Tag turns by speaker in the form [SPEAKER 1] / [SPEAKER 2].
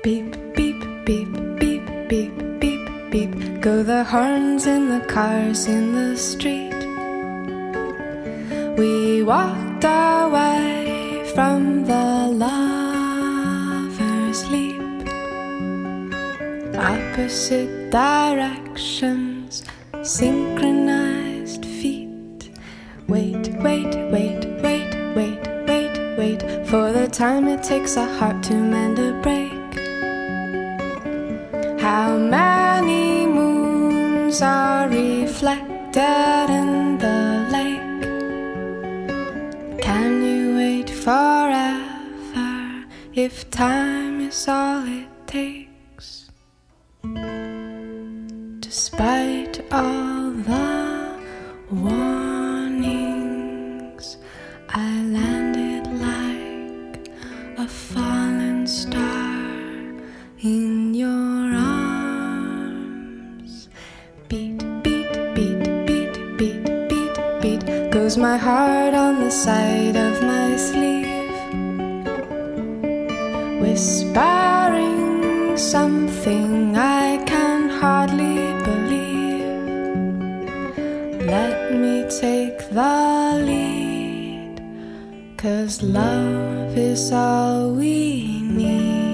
[SPEAKER 1] Beep, beep, beep, beep, beep, beep, beep. Go the horns in the cars in the street. We walked away from the lover's leap. Opposite directions, synchronized feet. Wait, wait, wait, wait, wait, wait, wait for the time it takes a heart to mend a break. How many moons are reflected in the lake? Can you wait forever if time is all it takes? Despite all the warnings, I landed like a fallen star in your arms. Beat, beat, beat, beat, beat, beat, beat goes my heart on the side of my sleeve, whispering something I can hardly believe. Let me take the lead, 'cause love is all we need.